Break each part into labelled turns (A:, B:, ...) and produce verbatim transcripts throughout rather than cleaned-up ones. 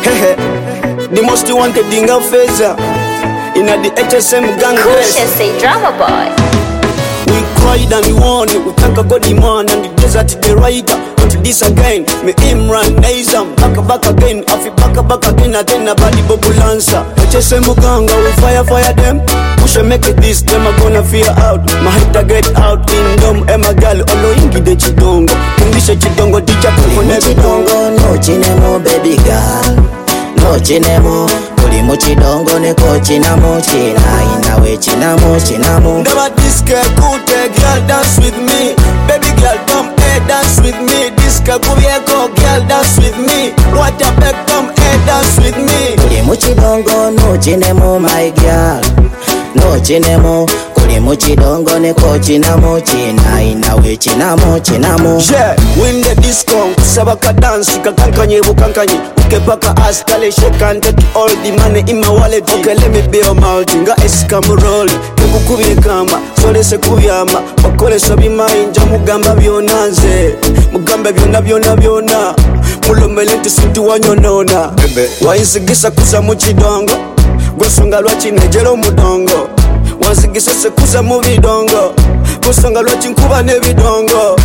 A: The most wanted thing of Feza in the H S M gang.
B: Kusha say drama boy.
A: We cried and we won, we thank God the man and the desert the writer. But this again, me Imran Nizam, back back again, afi back back again, again a body bobulansa. H S M gang, we fire fire them. Push and make it this, them are gonna fear out. My head to get out in them, Emma gal, olo ingi de chidongo. Kundisha chidongo, dicha kukone
C: chidongo, no chinemo baby girl. No chinemo, kuli muchidongo neko chinamo china inawe chinamo chinamo.
A: Never this girl could girl dance with me. Baby girl come hey dance with me. This girl kubieko girl dance with me. What a back come hey dance with me.
C: Kuli muchidongo no chinemo my girl. No chinemo, kuli muchidongo neko chinamo china inawe chinamo chinamo.
A: Yeah, win the disco, sabaka dance, kakankanyi bukankanyi. Ukepaka askale shake and take all the money in my wallet. Okay, let me be your multi, nga esikamu roll. Kekukubi kama, sole se kubiyama. Wakole sobi mainja, mugamba bionanze. Mugamba biona biona biona. Mulomelete sinti wanyonona. Wainsigisa kuza muchidongo. Gwasonga lwachi nejero mudongo. Wansigisa se kuza mubidongo. Gwasonga lwachi nkuba nebidongo.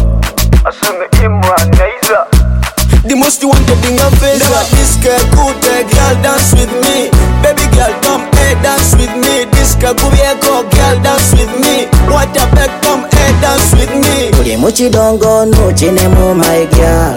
A: Asanga Imran Naiza. The most wanted thing of Feza. Never this girl could girl dance with me. Baby girl come hey dance with me. This girl kubieko girl dance with me. What a back come hey dance with me.
C: Kuli muchidongo no chinemo my girl.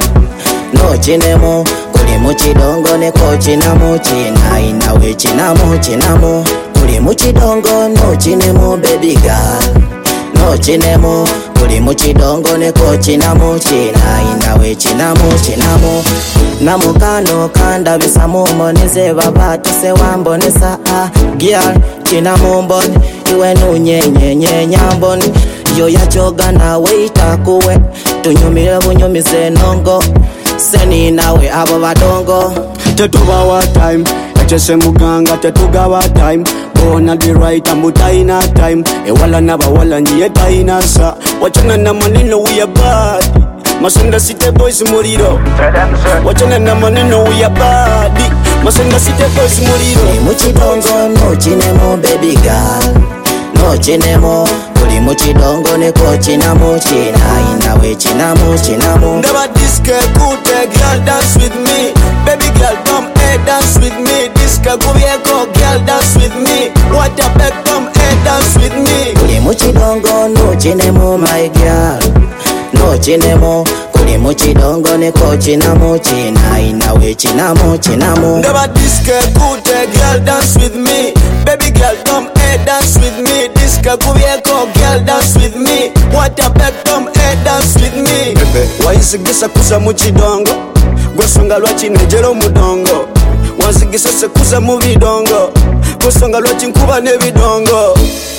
C: No chinemo, kuli muchidongo neko chinamo china inawe chinamo chinamo. Kuli muchidongo no chinemo baby girl. No chinemo, kuli muchidongo neko chinamo china inawe chinamo chinamo. Namukano kanda bisamu mbonize babatu se wambonesa ah. Girl, chinamo mboni, iwe nunyenye nye nyamboni. Yo ya choga na weita kuwe, tunyumile bunyumize nongo. Seni nawe abo badongo.
A: Tetuba wa time, H S M ganga tetuga wa time. Bona the right amutaina time. E wala naba wala njiye taina sa. Wachana na maneno we are bad. Masenda city boys muriro. Wachana na maneno we are bad. Masenda city boys muriro.
C: Kuli muchidongo no chinemo baby girl. No chinemo, kuli muchidongo neko chinamo china inawe chinamo chinamo.
A: Never this girl could girl dance with me. Baby girl come hey dance with me. This girl kubieko girl dance with me. What a back come hey dance with me.
C: Kuli muchidongo no chinemo my girl. No chinemo, kuli muchidongo neko chinamo china inawe chinamo chinamo.
A: Never this girl could girl dance with me. Baby girl come hey dance with me. This girl kubieko girl dance with me. What a back come hey dance with me. Waisigisa kuza muchidongo. Gwasonga lwachi nejero mudongo. Wansigisa se kuza mubidongo. Gwasonga lwachi nkuba nebidongo.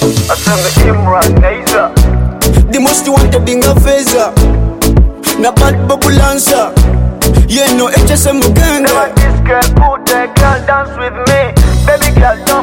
A: Asanga Imran Naiza. The most wanted thing of Feza. Na bad bobulansa. Yeah no H S M gang. Never this girl could girl dance with me. Baby girl